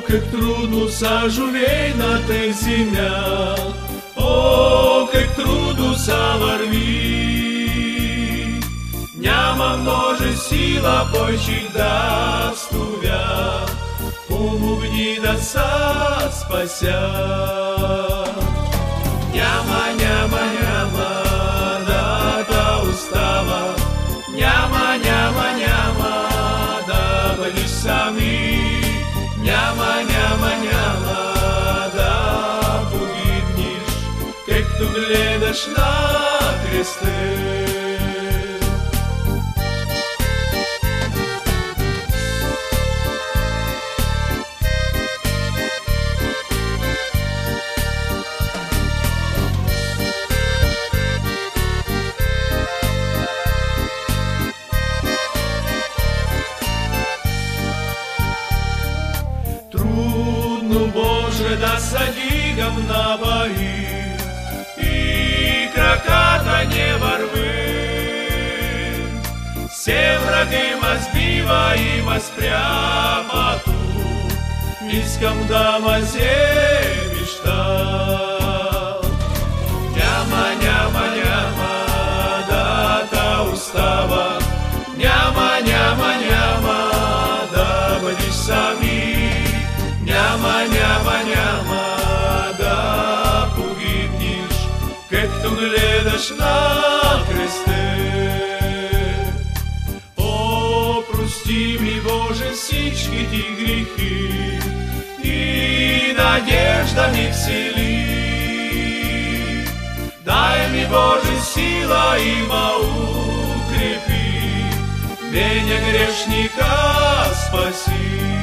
как трудно са жовейната земя, о, как трудно са върви. Няма може сила Божих да стовя, помогни да са спася. Няма да остава, няма да бъдеш сами, няма да погибнеш, както гледаш на кресте. Трудно, Боже, да се дигам на баи и краката не върви. Все враги ма сбива и ма спряма тук, искам да ма вземеш там. Няма да остава, няма да бъдеш сами, няма да погибнеш, както гледаш на кресте. О, прости ми, Боже, всички ти грехи и надежда ми всели. Дай ми, Боже, сила и ма укрепи, меня грешника спаси.